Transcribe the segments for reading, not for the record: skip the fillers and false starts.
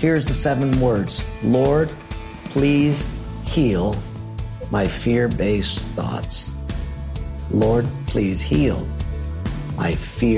Here's the 7 words. Lord, please heal my fear-based thoughts. Lord, please heal my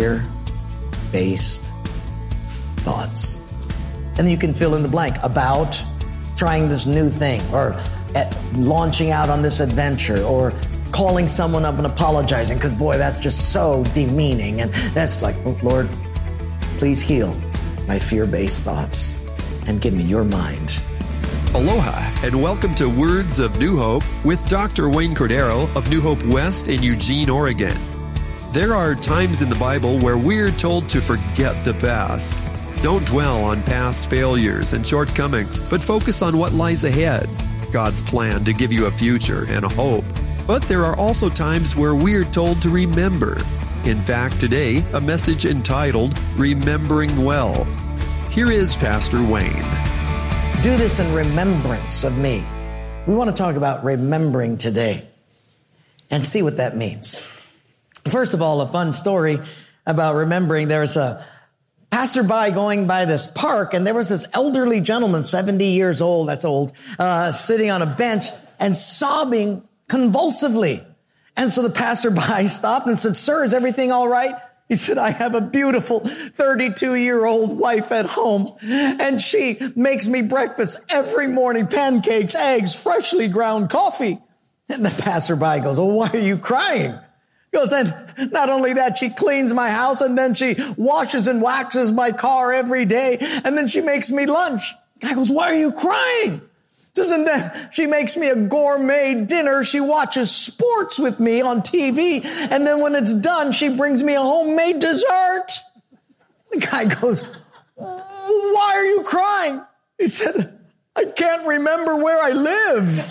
fear-based thoughts. And you can fill in the blank about trying this new thing, or launching out on this adventure, or calling someone up and apologizing, because boy, that's just so demeaning. And that's like, Lord, please heal my fear-based thoughts and give me your mind. Aloha, and welcome to Words of New Hope with Dr. Wayne Cordero of New Hope West in Eugene, Oregon. There are times in the Bible where we're told to forget the past. Don't dwell on past failures and shortcomings, but focus on what lies ahead, God's plan to give you a future and a hope. But there are also times where we're told to remember. In fact, today, a message entitled, Remembering Well. Here is Pastor Wayne. Do this in remembrance of me. We want to talk about remembering today and see what that means. First of all, a fun story about remembering. There's a passerby going by this park, and there was this elderly gentleman, 70 years old, that's old, sitting on a bench and sobbing convulsively. And so the passerby stopped and said, "Sir, is everything all right?" He said, "I have a beautiful 32-year-old wife at home, and she makes me breakfast every morning, pancakes, eggs, freshly ground coffee." And the passerby goes, "Well, why are you crying?" He goes, "And not only that, she cleans my house, and then she washes and waxes my car every day, and then she makes me lunch." The guy goes, "Why are you crying?" He says, "And then she makes me a gourmet dinner. She watches sports with me on TV, and then when it's done, she brings me a homemade dessert." The guy goes, "Why are you crying?" He said, "I can't remember where I live."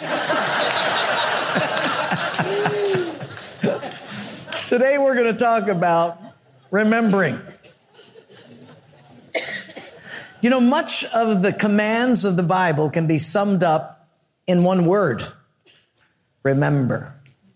Today we're going to talk about remembering. You know, much of the commands of the Bible can be summed up in one word: remember.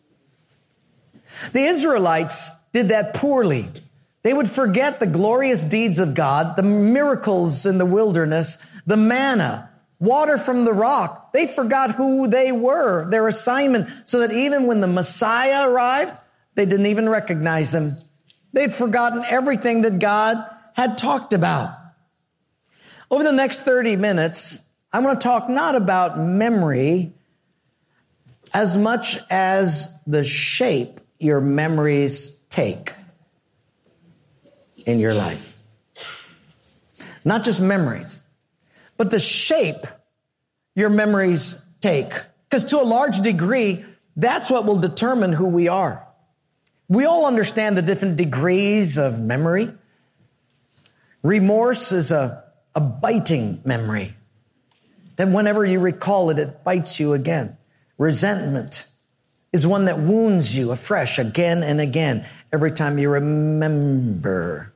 The Israelites did that poorly. They would forget the glorious deeds of God, the miracles in the wilderness, the manna, water from the rock. They forgot who they were, their assignment, so that even when the Messiah arrived, they didn't even recognize him. They'd forgotten everything that God had talked about. Over the next 30 minutes, I want to talk not about memory as much as the shape your memories take in your life. Not just memories, but the shape your memories take. Because to a large degree, that's what will determine who we are. We all understand the different degrees of memory. Remorse is a biting memory. Then whenever you recall it, it bites you again. Resentment is one that wounds you afresh again and again every time you remember.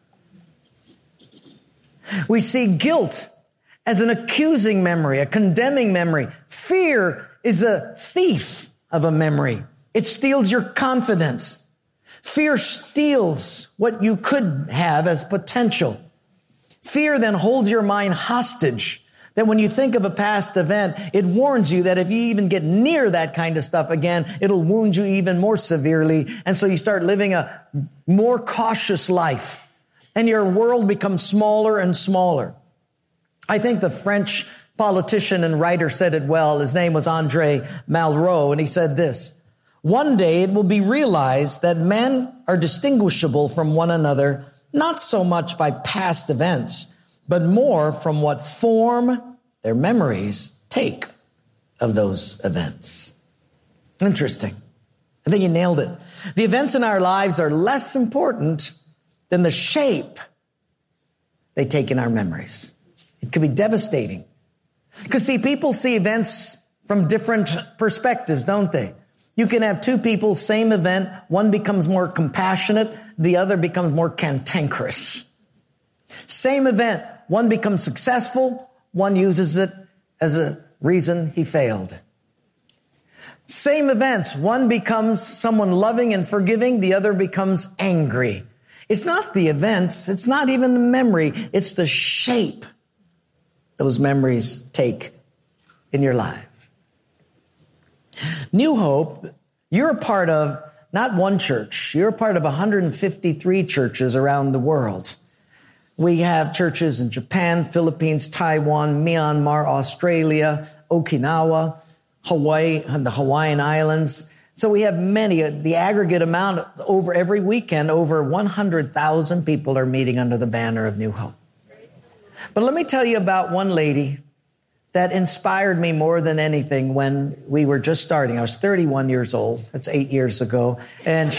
We see guilt as an accusing memory, a condemning memory. Fear is a thief of a memory. It steals your confidence. Fear steals what you could have as potential. Fear then holds your mind hostage, that when you think of a past event, it warns you that if you even get near that kind of stuff again, it'll wound you even more severely. And so you start living a more cautious life, and your world becomes smaller and smaller. I think the French politician and writer said it well. His name was André Malraux, and he said this: "One day it will be realized that men are distinguishable from one another, not so much by past events, but more from what form their memories take of those events." Interesting. I think he nailed it. The events in our lives are less important than the shape they take in our memories. It could be devastating. Because see, people see events from different perspectives, don't they? You can have two people, same event. One becomes more compassionate. The other becomes more cantankerous. Same event. One becomes successful. One uses it as a reason he failed. Same events. One becomes someone loving and forgiving. The other becomes angry. It's not the events. It's not even the memory. It's the shape those memories take in your life. New Hope, you're a part of not one church. You're a part of 153 churches around the world. We have churches in Japan, Philippines, Taiwan, Myanmar, Australia, Okinawa, Hawaii, and the Hawaiian Islands. So we have many, the aggregate amount over every weekend, over 100,000 people are meeting under the banner of New Hope. But let me tell you about one lady that inspired me more than anything when we were just starting. I was 31 years old. That's 8 years ago. And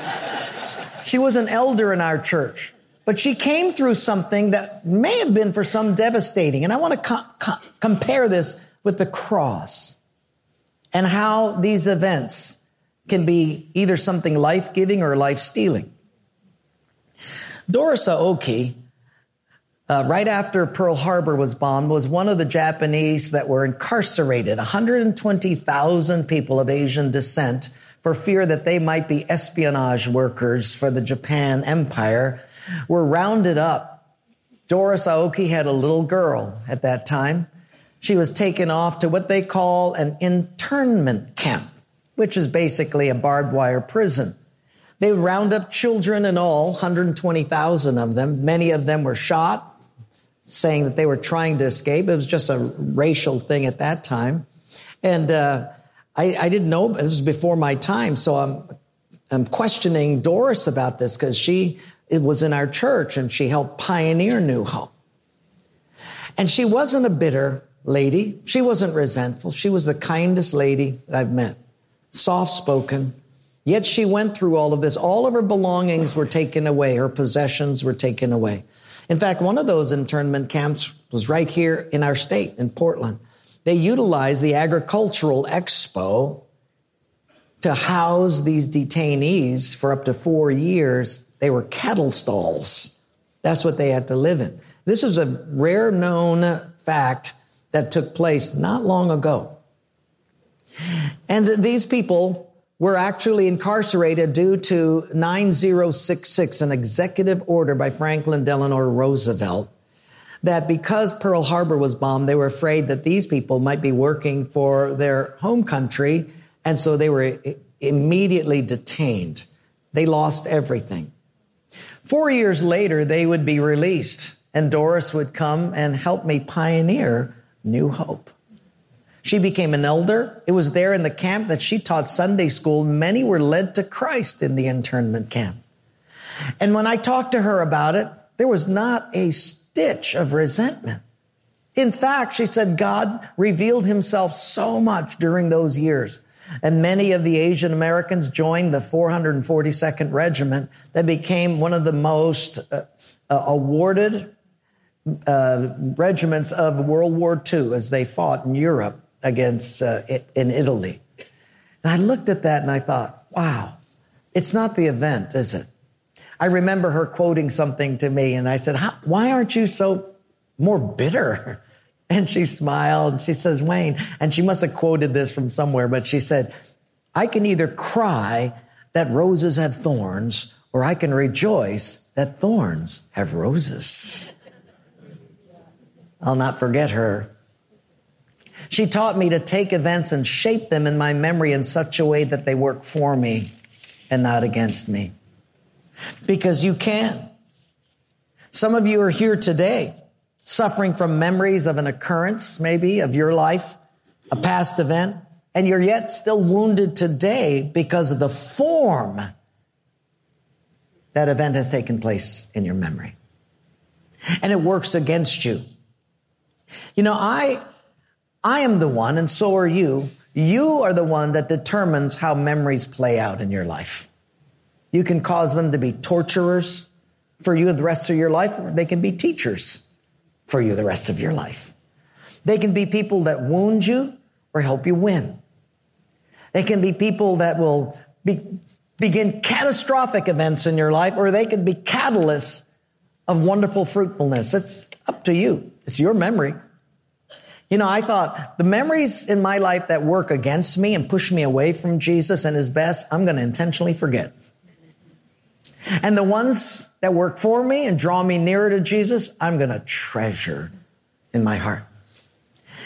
she was an elder in our church. But she came through something that may have been for some devastating. And I want to compare this with the cross and how these events can be either something life-giving or life-stealing. Doris Aoki, right after Pearl Harbor was bombed, was one of the Japanese that were incarcerated, 120,000 people of Asian descent, for fear that they might be espionage workers for the Japan Empire, were rounded up. Doris Aoki had a little girl at that time. She was taken off to what they call an internment camp, which is basically a barbed wire prison. They would round up children and all, 120,000 of them. Many of them were shot, saying that they were trying to escape. It was just a racial thing at that time. And I didn't know, this was before my time, so I'm questioning Doris about this because it was in our church and she helped pioneer New Hope. And she wasn't a bitter lady. She wasn't resentful. She was the kindest lady that I've met. Soft-spoken. Yet she went through all of this. All of her belongings were taken away. Her possessions were taken away. In fact, one of those internment camps was right here in our state, in Portland. They utilized the agricultural expo to house these detainees for up to 4 years. They were cattle stalls. That's what they had to live in. This is a rare known fact that took place not long ago. And these people were actually incarcerated due to 9066, an executive order by Franklin Delano Roosevelt, that because Pearl Harbor was bombed, they were afraid that these people might be working for their home country, and so they were immediately detained. They lost everything. 4 years later, they would be released, and Doris would come and help me pioneer New Hope. She became an elder. It was there in the camp that she taught Sunday school. Many were led to Christ in the internment camp. And when I talked to her about it, there was not a stitch of resentment. In fact, she said God revealed himself so much during those years. And many of the Asian Americans joined the 442nd Regiment that became one of the most awarded regiments of World War II as they fought in Europe against in Italy. And I looked at that and I thought, wow, it's not the event, is it? I remember her quoting something to me and I said, why aren't you so more bitter? And she smiled and she says, Wayne, and she must have quoted this from somewhere, but she said, I can either cry that roses have thorns or I can rejoice that thorns have roses. I'll not forget her. She taught me to take events and shape them in my memory in such a way that they work for me and not against me. Because you can. Some of you are here today suffering from memories of an occurrence, maybe, of your life, a past event, and you're yet still wounded today because of the form that event has taken place in your memory. And it works against you. You know, I am the one, and so are you. You are the one that determines how memories play out in your life. You can cause them to be torturers for you the rest of your life, or they can be teachers for you the rest of your life. They can be people that wound you or help you win. They can be people that will begin catastrophic events in your life, or they can be catalysts of wonderful fruitfulness. It's up to you. It's your memory. You know, I thought the memories in my life that work against me and push me away from Jesus and his best, I'm going to intentionally forget. And the ones that work for me and draw me nearer to Jesus, I'm going to treasure in my heart.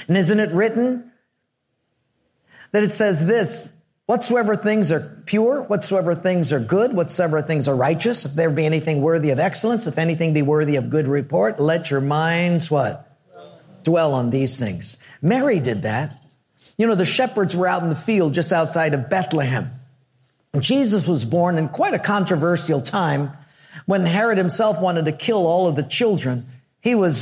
And isn't it written that it says this, whatsoever things are pure, whatsoever things are good, whatsoever things are righteous, if there be anything worthy of excellence, if anything be worthy of good report, let your minds what? Dwell on these things. Mary did that. You know, the shepherds were out in the field just outside of Bethlehem. And Jesus was born in quite a controversial time when Herod himself wanted to kill all of the children. He was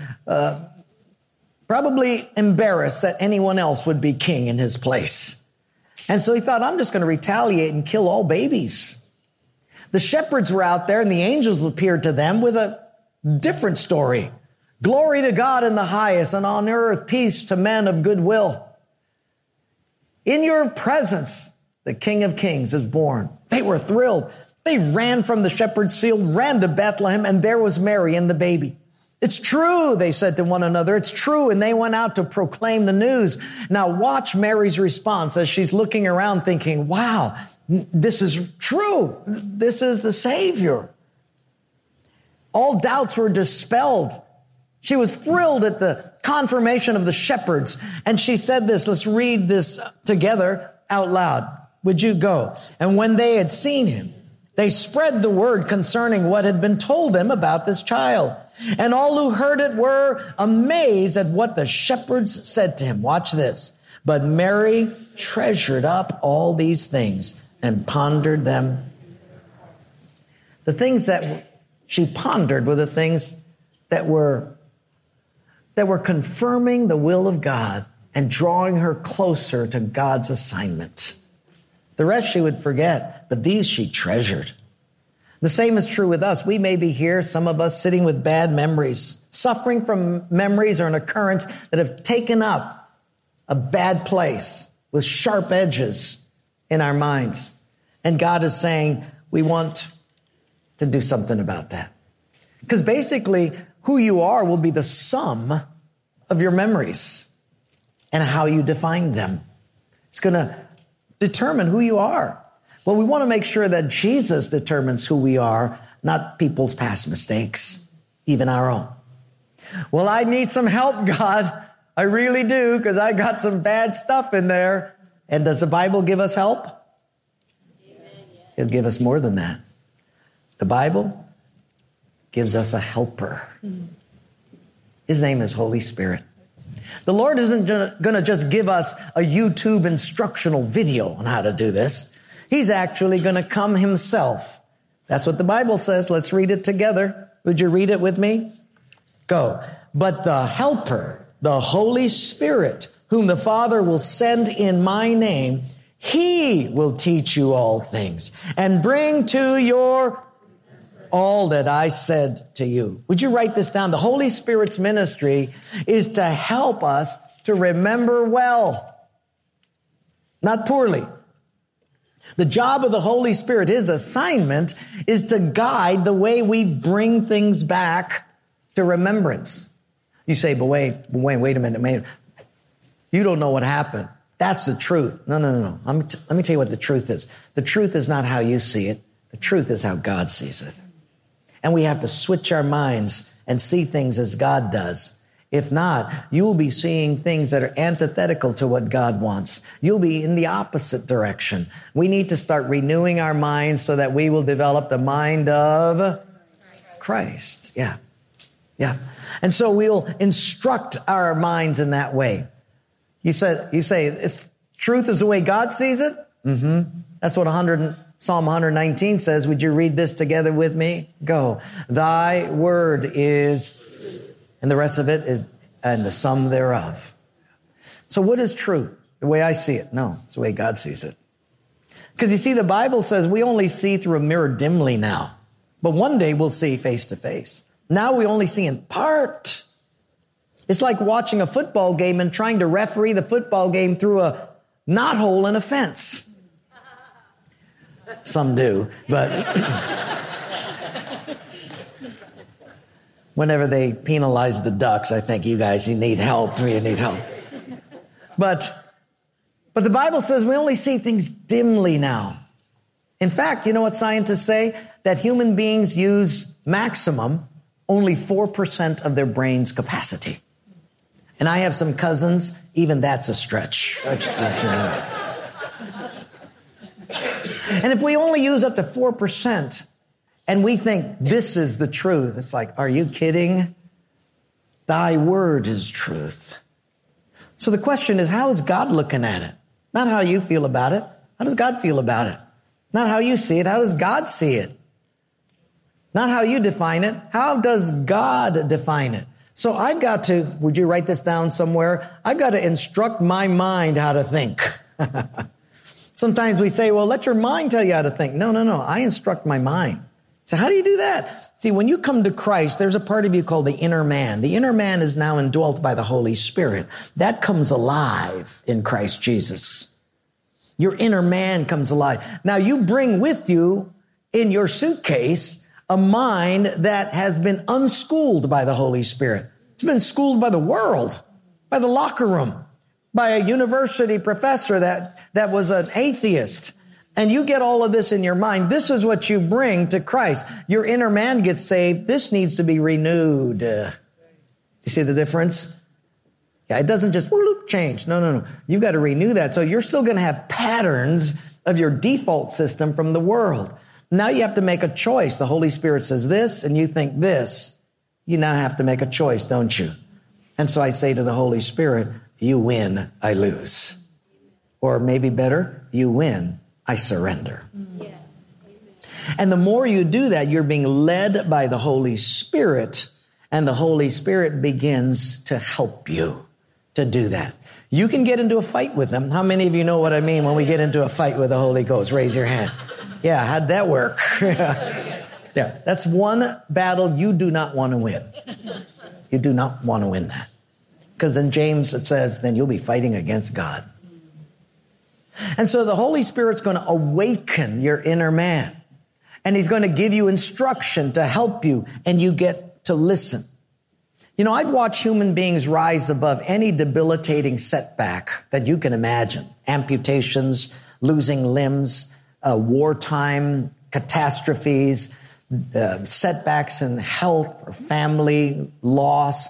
probably embarrassed that anyone else would be king in his place. And so he thought, I'm just going to retaliate and kill all babies. The shepherds were out there and the angels appeared to them with a different story. Glory to God in the highest, and on earth peace to men of good will. In your presence, the King of Kings is born. They were thrilled. They ran from the shepherd's field, ran to Bethlehem, and there was Mary and the baby. It's true, they said to one another. It's true. And they went out to proclaim the news. Now watch Mary's response as she's looking around thinking, wow, this is true. This is the Savior. All doubts were dispelled. She was thrilled at the confirmation of the shepherds. And she said this, let's read this together out loud. Would you go? And when they had seen him, they spread the word concerning what had been told them about this child. And all who heard it were amazed at what the shepherds said to him. Watch this. But Mary treasured up all these things and pondered them. The things that she pondered were the things that were confirming the will of God and drawing her closer to God's assignment. The rest she would forget, but these she treasured. The same is true with us. We may be here, some of us sitting with bad memories, suffering from memories or an occurrence that have taken up a bad place with sharp edges in our minds. And God is saying, we want to do something about that. Because basically, who you are will be the sum of your memories and how you define them. It's going to determine who you are. Well, we want to make sure that Jesus determines who we are, not people's past mistakes, even our own. Well, I need some help, God. I really do, because I got some bad stuff in there. And does the Bible give us help? It'll give us more than that. The Bible gives us a helper. His name is Holy Spirit. The Lord isn't going to just give us a YouTube instructional video on how to do this. He's actually going to come himself. That's what the Bible says. Let's read it together. Would you read it with me? Go. But the helper, the Holy Spirit, whom the Father will send in my name, he will teach you all things and bring to your all that I said to you. Would you write this down? The Holy Spirit's ministry is to help us to remember well, not poorly. The job of the Holy Spirit, his assignment, is to guide the way we bring things back to remembrance. You say, but wait a minute. You don't know what happened. That's the truth. No. Let me tell you what the truth is. The truth is not how you see it. The truth is how God sees it. And we have to switch our minds and see things as God does. If not, you will be seeing things that are antithetical to what God wants. You'll be in the opposite direction. We need to start renewing our minds so that we will develop the mind of Christ. Yeah. And so we'll instruct our minds in that way. You say, truth is the way God sees it? Mm-hmm. That's what Psalm 119 says. Would you read this together with me? Go. Thy word is... And the rest of it is, and the sum thereof. So what is truth? The way I see it? No, it's the way God sees it. Because you see, the Bible says we only see through a mirror dimly now. But one day we'll see face to face. Now we only see in part. It's like watching a football game and trying to referee the football game through a knothole in a fence. Some do, but... Whenever they penalize the Ducks, I think you need help. You need help. But the Bible says we only see things dimly now. In fact, you know what scientists say? That human beings use maximum only 4% of their brain's capacity. And I have some cousins, even that's a stretch. And if we only use up to 4% and we think this is the truth, it's like, are you kidding? Thy word is truth. So the question is, how is God looking at it? Not how you feel about it. How does God feel about it? Not how you see it. How does God see it? Not how you define it. How does God define it? So I've got to, would you write this down somewhere? I've got to instruct my mind how to think. Sometimes we say, well, let your mind tell you how to think. No. I instruct my mind. So how do you do that? See, when you come to Christ, there's a part of you called the inner man. The inner man is now indwelt by the Holy Spirit. That comes alive in Christ Jesus. Your inner man comes alive. Now you bring with you in your suitcase a mind that has been unschooled by the Holy Spirit. It's been schooled by the world, by the locker room, by a university professor that was an atheist. And you get all of this in your mind. This is what you bring to Christ. Your inner man gets saved. This needs to be renewed. You see the difference? Yeah, it doesn't just change. No. You've got to renew that. So you're still going to have patterns of your default system from the world. Now you have to make a choice. The Holy Spirit says this, and you think this. You now have to make a choice, don't you? And so I say to the Holy Spirit, you win, I lose. Or maybe better, you win, I surrender. Yes. And the more you do that, you're being led by the Holy Spirit, and the Holy Spirit begins to help you to do that. You can get into a fight with them. How many of you know what I mean when we get into a fight with the Holy Ghost? Raise your hand. Yeah, how'd that work? Yeah, that's one battle you do not want to win. You do not want to win that. Because in James it says, then you'll be fighting against God. And so the Holy Spirit's going to awaken your inner man. And he's going to give you instruction to help you, and you get to listen. You know, I've watched human beings rise above any debilitating setback that you can imagine. Amputations, losing limbs, wartime catastrophes, setbacks in health or family loss.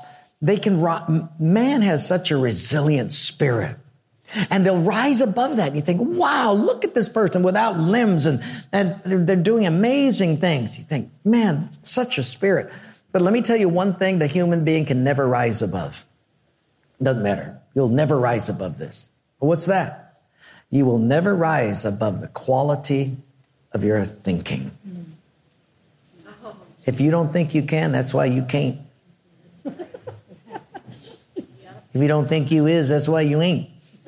Man has such a resilient spirit. And they'll rise above that. And you think, wow, look at this person without limbs and they're doing amazing things. You think, man, such a spirit. But let me tell you one thing the human being can never rise above. Doesn't matter. You'll never rise above this. But what's that? You will never rise above the quality of your thinking. If you don't think you can, that's why you can't. If you don't think you is, that's why you ain't.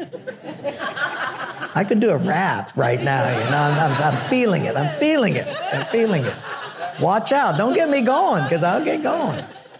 I could do a rap right now, you know. I'm feeling it. I'm feeling it. I'm feeling it. Watch out. Don't get me going, because I'll get going.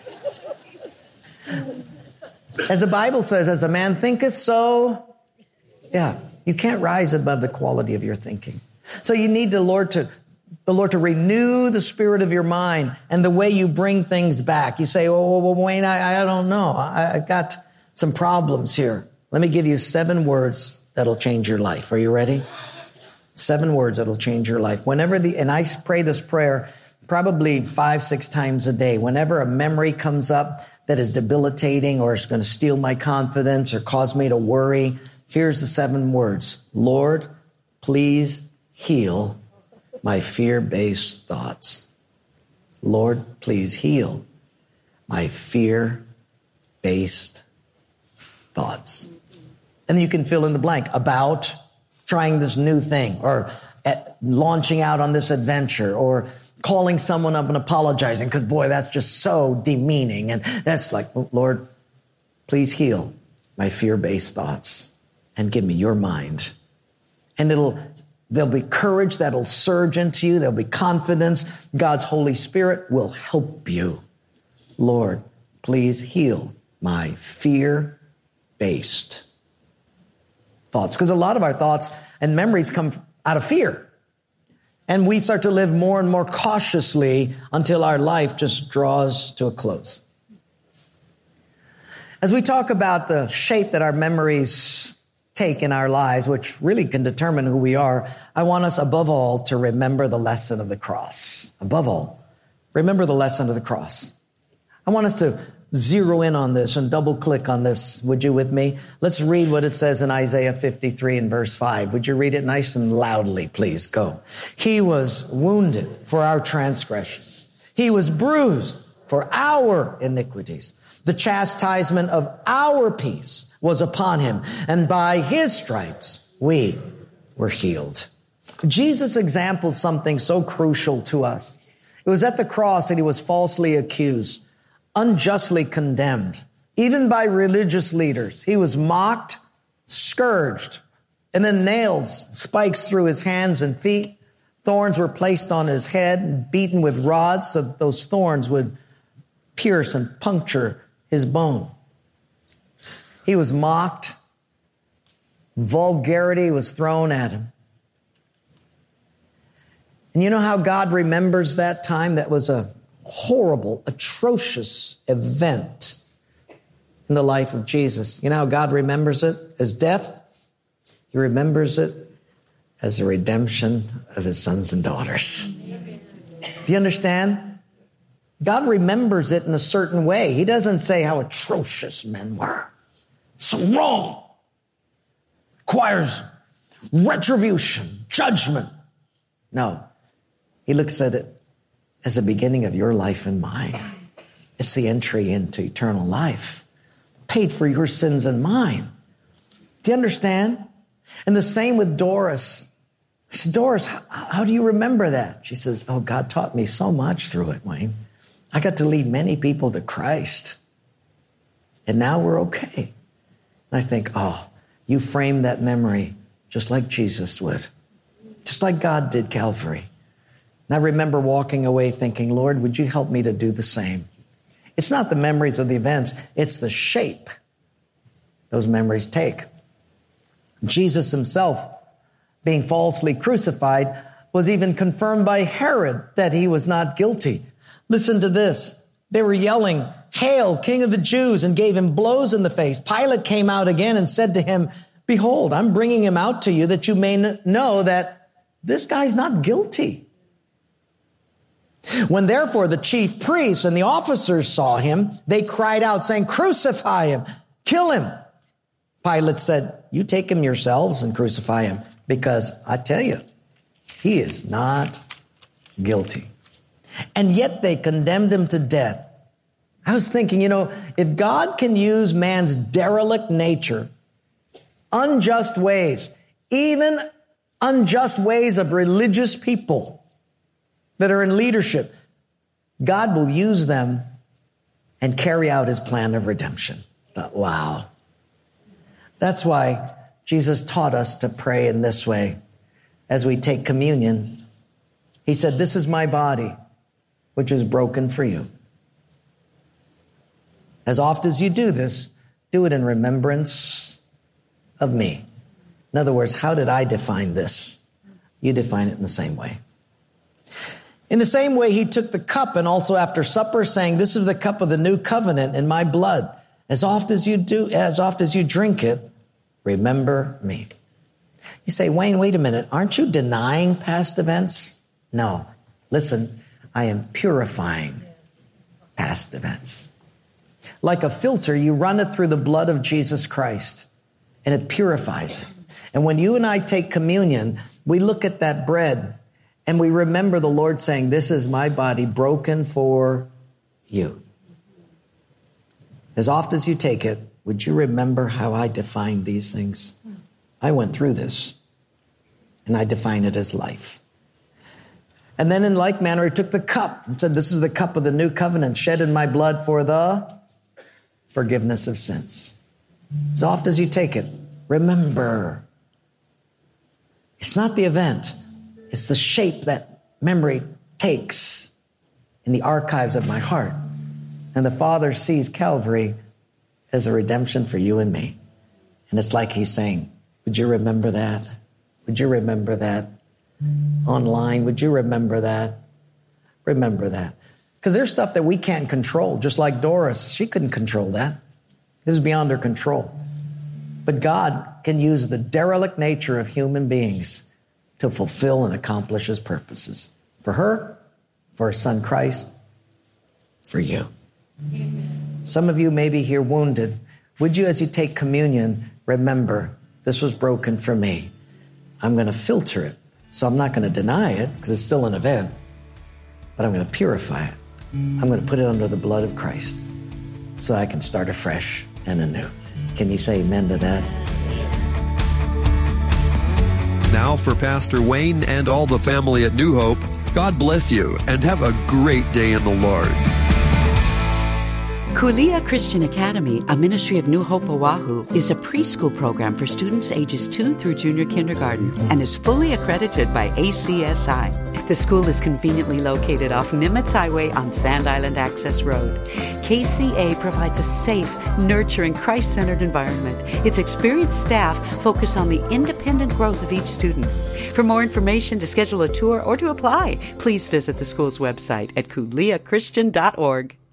As the Bible says, as a man thinketh, so, yeah, you can't rise above the quality of your thinking. So you need the Lord to renew the spirit of your mind and the way you bring things back. You say, oh, well, Wayne, I don't know. I've got some problems here. Let me give you 7 words that'll change your life. Are you ready? 7 words that'll change your life. And I pray this prayer probably 5-6 times a day. Whenever a memory comes up that is debilitating or is going to steal my confidence or cause me to worry, here's the 7 words. Lord, please heal my fear-based thoughts. Lord, please heal my fear-based thoughts. And you can fill in the blank about trying this new thing or launching out on this adventure or calling someone up and apologizing because, boy, that's just so demeaning. And that's like, Lord, please heal my fear-based thoughts and give me your mind. And there'll be courage that'll surge into you. There'll be confidence. God's Holy Spirit will help you. Lord, please heal my fear-based thoughts. Because a lot of our thoughts and memories come out of fear. And we start to live more and more cautiously until our life just draws to a close. As we talk about the shape that our memories take in our lives, which really can determine who we are, I want us above all to remember the lesson of the cross. Above all, remember the lesson of the cross. I want us to zero in on this and double click on this. Would you with me? Let's read what it says in Isaiah 53 and verse 5. Would you read it nice and loudly, please? Go. He was wounded for our transgressions. He was bruised for our iniquities. The chastisement of our peace was upon him, and by his stripes we were healed. Jesus' example is something so crucial to us. It was at the cross that he was falsely accused, unjustly condemned, even by religious leaders. He was mocked, scourged, and then nails, spikes through his hands and feet. Thorns were placed on his head and beaten with rods so that those thorns would pierce and puncture his bone. He was mocked. Vulgarity was thrown at him. And you know how God remembers that time? That was a horrible, atrocious event in the life of Jesus. You know how God remembers it? As death? He remembers it as the redemption of his sons and daughters. Do you understand? God remembers it in a certain way. He doesn't say how atrocious men were. So wrong. Requires retribution, judgment. No. He looks at it as the beginning of your life and mine. It's the entry into eternal life. Paid for your sins and mine. Do you understand? And the same with Doris. I said, Doris, how do you remember that? She says, oh, God taught me so much through it, Wayne. I got to lead many people to Christ. And now we're okay. And I think, oh, you framed that memory just like Jesus would. Just like God did Calvary. And I remember walking away thinking, Lord, would you help me to do the same? It's not the memories of the events. It's the shape those memories take. Jesus himself, being falsely crucified, was even confirmed by Herod that he was not guilty. Listen to this. They were yelling, "Hail, King of the Jews," and gave him blows in the face. Pilate came out again and said to him, "Behold, I'm bringing him out to you that you may know that this guy's not guilty." When therefore the chief priests and the officers saw him, they cried out saying, "Crucify him, kill him." Pilate said, "You take him yourselves and crucify him, because I tell you, he is not guilty." And yet they condemned him to death. I was thinking, if God can use man's derelict nature, unjust ways, even unjust ways of religious people that are in leadership, God will use them and carry out his plan of redemption. But wow. That's why Jesus taught us to pray in this way as we take communion. He said, "This is my body, which is broken for you. As oft as you do this, do it in remembrance of me." In other words, how did I define this? You define it in the same way. In the same way, he took the cup and also after supper saying, "This is the cup of the new covenant in my blood. As oft as you drink it, remember me." You say, "Wayne, wait a minute. Aren't you denying past events?" No. Listen, I am purifying past events. Like a filter, you run it through the blood of Jesus Christ and it purifies it. And when you and I take communion, we look at that bread and we remember the Lord saying, "This is my body broken for you." As oft as you take it, would you remember how I defined these things? I went through this and I define it as life. And then in like manner, he took the cup and said, "This is the cup of the new covenant shed in my blood for the forgiveness of sins." As oft as you take it, remember. It's not the event. It's the shape that memory takes in the archives of my heart. And the Father sees Calvary as a redemption for you and me. And it's like he's saying, would you remember that? Would you remember that? Online, would you remember that? Remember that. Because there's stuff that we can't control, just like Doris. She couldn't control that. It was beyond her control. But God can use the derelict nature of human beings to fulfill and accomplish his purposes. For her, for her son Christ, for you. Amen. Some of you may be here wounded. Would you, as you take communion, remember, this was broken for me. I'm going to filter it. So I'm not going to deny it because it's still an event, but I'm going to purify it. I'm going to put it under the blood of Christ so that I can start afresh and anew. Can you say amen to that? Now for Pastor Wayne and all the family at New Hope, God bless you and have a great day in the Lord. Kulia Christian Academy, a ministry of New Hope Oahu, is a preschool program for students ages 2 through junior kindergarten and is fully accredited by ACSI. The school is conveniently located off Nimitz Highway on Sand Island Access Road. KCA provides a safe, nurturing, Christ-centered environment. Its experienced staff focus on the independent growth of each student. For more information, to schedule a tour, or to apply, please visit the school's website at kuliachristian.org.